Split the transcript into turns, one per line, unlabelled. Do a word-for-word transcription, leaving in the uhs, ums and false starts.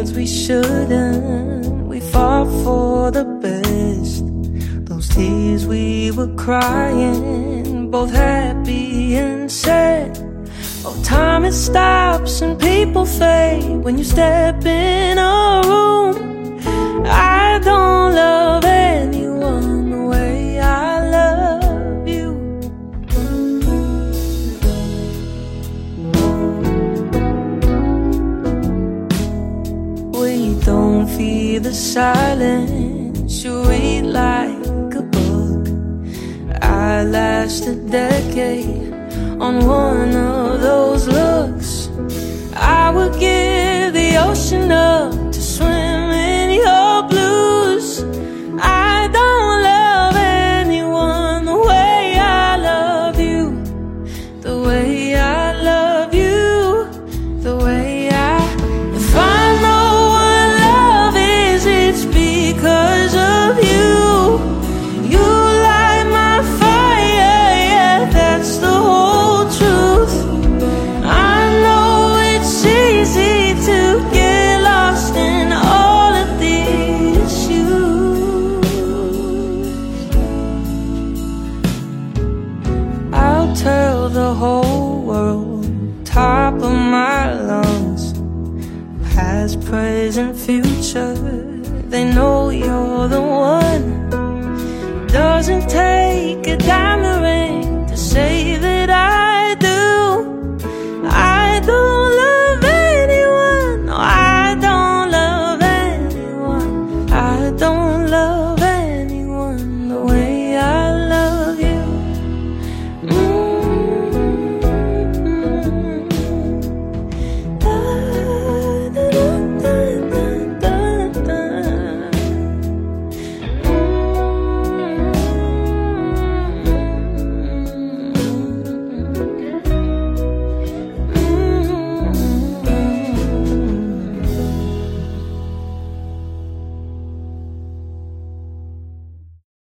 words we shouldn't. We fought for the best. Those tears we were crying, both happy and sad. Oh, time it stops and people fade when you step in a room. I don't love anyone the way I love you. We don't fear the silence, you read like a book. I last a decade on one of those looks. I would give the ocean up to swim in your blues. I don't love anyone the way I love you, the way I love you, the way I. If I know what love is, it's because of you. You light my fire, yeah, that's the whole truth. I know it's easy to get lost in all of these issues. I'll tell the whole world, top of my lungs, past, present, future, they know you're the one.